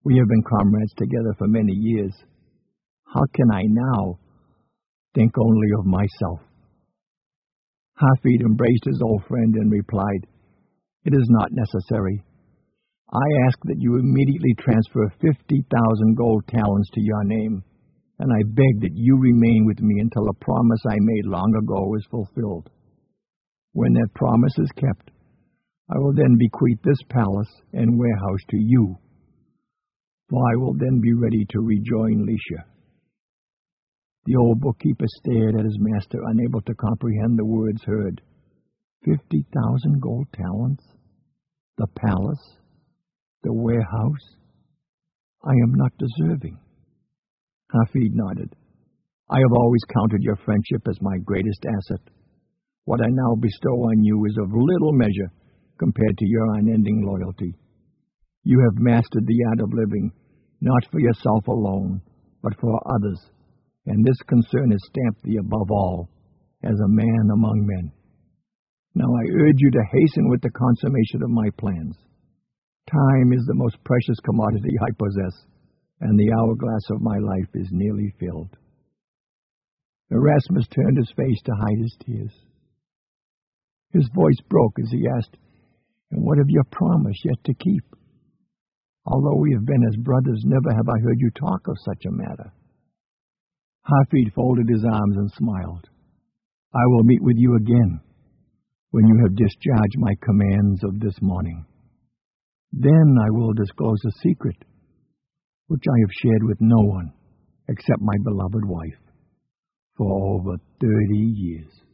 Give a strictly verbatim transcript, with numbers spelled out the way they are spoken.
We have been comrades together for many years. How can I now think only of myself?" Hafid embraced his old friend and replied, "It is not necessary. I ask that you immediately transfer fifty thousand gold talents to your name, and I beg that you remain with me until a promise I made long ago is fulfilled. When that promise is kept, I will then bequeath this palace and warehouse to you, for I will then be ready to rejoin Lisha." The old bookkeeper stared at his master, unable to comprehend the words heard. Fifty thousand gold talents? The palace? The warehouse? I am not deserving. Hafid nodded. "I have always counted your friendship as my greatest asset. What I now bestow on you is of little measure compared to your unending loyalty. You have mastered the art of living, not for yourself alone, but for others, and this concern is stamped thee above all, as a man among men. Now I urge you to hasten with the consummation of my plans. Time is the most precious commodity I possess, and the hourglass of my life is nearly filled." Erasmus turned his face to hide his tears. His voice broke as he asked, "And what of your promise yet to keep? Although we have been as brothers, never have I heard you talk of such a matter." Hafid folded his arms and smiled. "I will meet with you again when you have discharged my commands of this morning. Then I will disclose a secret which I have shared with no one except my beloved wife for over thirty years."